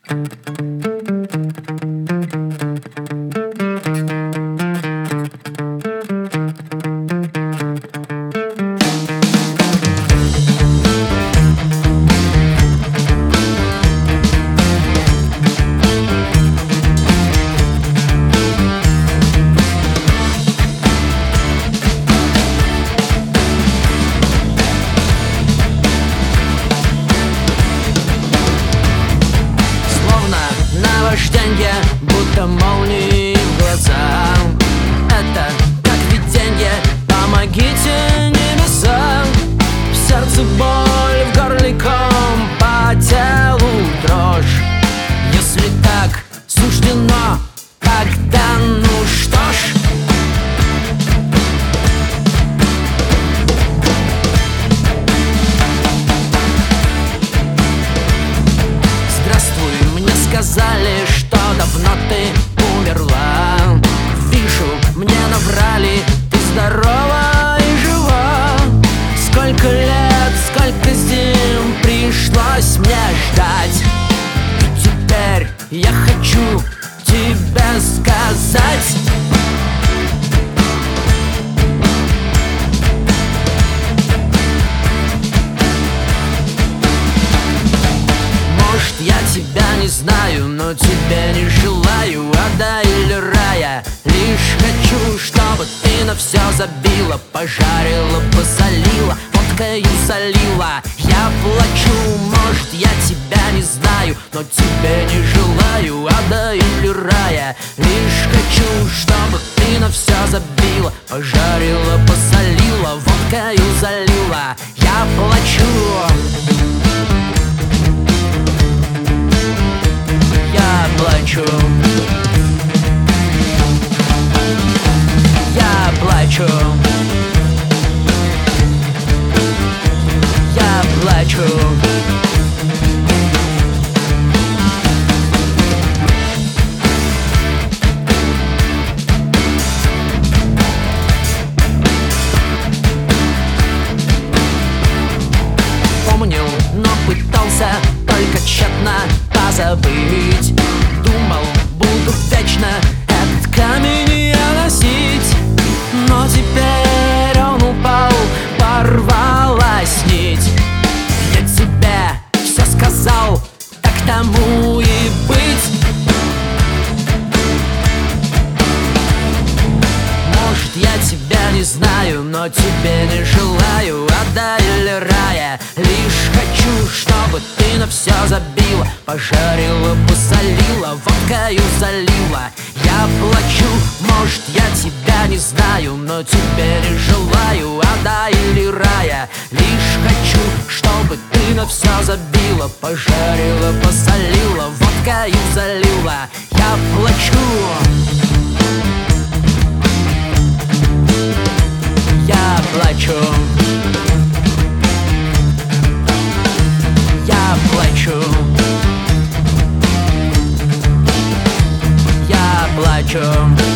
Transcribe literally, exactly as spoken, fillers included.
Наважденье, будто молнии в глаза. Это как виденье, помогите небеса. В сердце боль, в горле ком, по телу дрожь. Если так суждено, тогда ну что ж. Здравствуй, мне сказали, что давно ты умерла. Вижу, мне наврали, ты здорова и жива. Сколько лет, сколько зим пришлось мне ждать. И теперь я хочу тебе сказать: может, я тебя не знаю, но тебе не желаю ада или рая. Лишь хочу, чтобы ты на все забила, пожарила, посолила, водкою солила. Я плачу, может, я тебя не знаю, но тебе не желаю ада или рая. Лишь хочу, чтобы ты на все забила, пожарила, посолила, водкою залила. Я плачу. Я плачу. Я плачу. Я плачу. Помнил, но пытался только тщетно позабыть. Думал, буду вечно этот камень я носить. Но теперь он упал, порвалась нить. Я тебе все сказал, так тому и быть. Может, я тебя не знаю, но тебе не желаю ада или рая. Лишь хочу, чтобы ты на все забила, пожарила, посолила, водкою залила. Я плачу, может, я тебя не знаю, но тебе не желаю ада или рая. Лишь хочу, чтобы ты на все забила, пожарила, посолила, водкою залила. Я плачу. Я плачу. Я плачу. Я плачу.